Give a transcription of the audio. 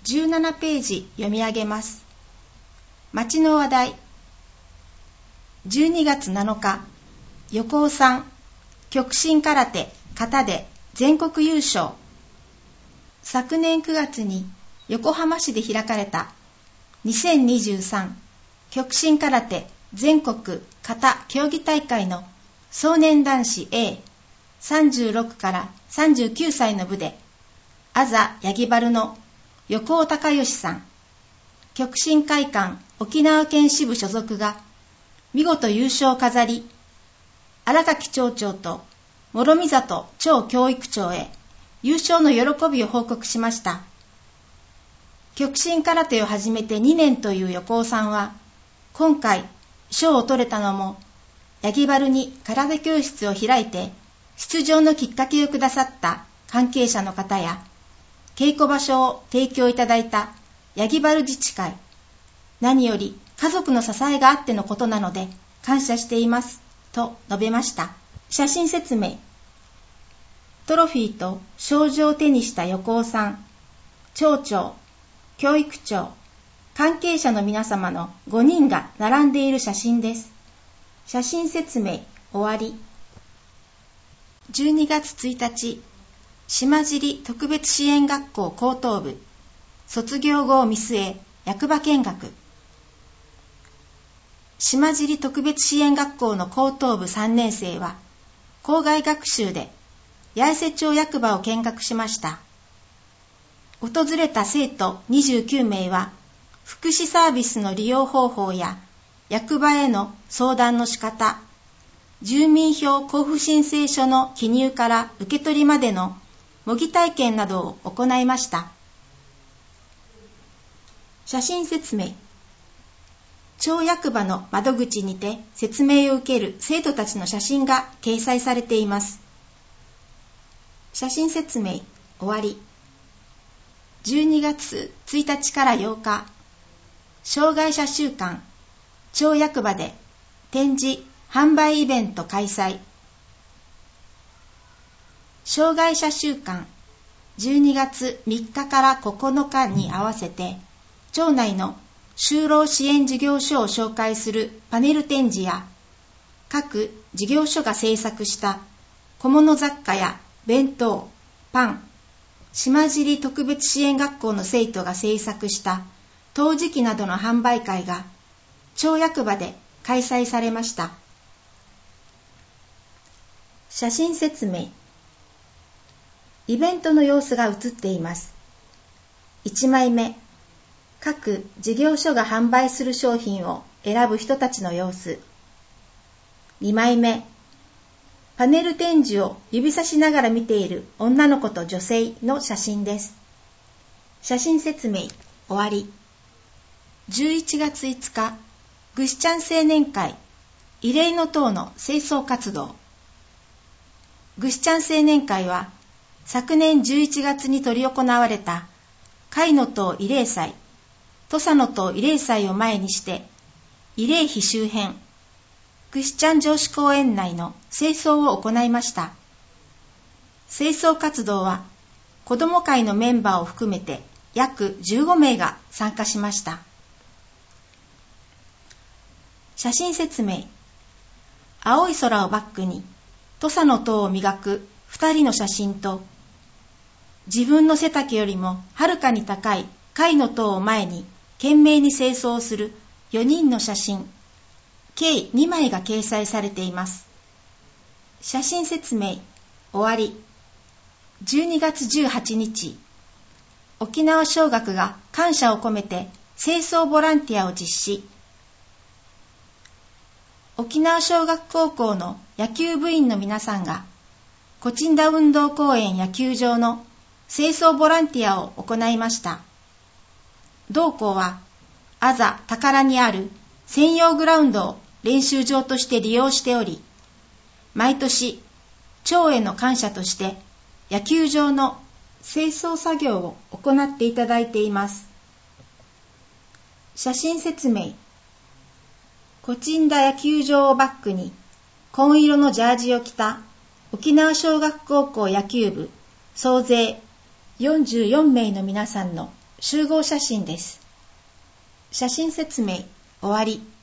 17ページ読み上げます。町の話題。12月7日、横尾さん、極真空手形で全国優勝。昨年9月に横浜市で開かれた2023極真空手全国形競技大会の壮年男子 A36 から39歳の部で、あざヤギバルの横尾隆義さん、極真会館沖縄県支部所属が見事優勝を飾り、荒垣町長と諸見里町教育長へ優勝の喜びを報告しました。極真空手を始めて2年という横尾さんは、今回賞を取れたのもヤギバルに空手教室を開いて出場のきっかけをくださった関係者の方や、稽古場所を提供いただいたヤギバル自治会、何より家族の支えがあってのことなので感謝していますと述べました。写真説明。トロフィーと賞状を手にした横尾さん、町長、教育長、関係者の皆様の5人が並んでいる写真です。写真説明終わり。12月1日、島尻特別支援学校高等部、卒業後を見据え役場見学。島尻特別支援学校の高等部3年生は、校外学習で八重瀬町役場を見学しました。訪れた生徒29名は、福祉サービスの利用方法や役場への相談の仕方、住民票交付申請書の記入から受け取りまでの模擬体験などを行いました。写真説明。町役場の窓口にて説明を受ける生徒たちの写真が掲載されています。写真説明終わり。12月1日から8日、障害者週間、町役場で展示・販売イベント開催。障害者週間、12月3日から9日に合わせて、町内の就労支援事業所を紹介するパネル展示や、各事業所が制作した小物雑貨や弁当、パン、島尻特別支援学校の生徒が制作した陶磁器などの販売会が町役場で開催されました。写真説明。イベントの様子が写っています。1枚目、各事業所が販売する商品を選ぶ人たちの様子。2枚目、パネル展示を指さしながら見ている女の子と女性の写真です。写真説明終わり。11月5日、ぐしちゃん青年会慰霊の塔の清掃活動。ぐしちゃん青年会は昨年11月に執り行われた甲斐の塔慰霊祭、土佐の塔慰霊祭を前にして慰霊碑周辺、ぐしちゃん城址公園内の清掃を行いました。清掃活動は子ども会のメンバーを含めて約15名が参加しました。写真説明。青い空をバックに土佐の塔を磨く2人の写真と、自分の背丈よりもはるかに高い甲斐の塔を前に懸命に清掃する4人の写真、計2枚が掲載されています。写真説明終わり。12月18日、沖縄尚学が感謝を込めて清掃ボランティアを実施。沖縄尚学高校の野球部員の皆さんが、コチンダ運動公園野球場の清掃ボランティアを行いました。同校は、あざ宝にある専用グラウンドを練習場として利用しており、毎年、町への感謝として野球場の清掃作業を行っていただいています。写真説明。コチンダ野球場をバックに紺色のジャージを着た沖縄尚学高校野球部総勢44名の皆さんの集合写真です。写真説明終わり。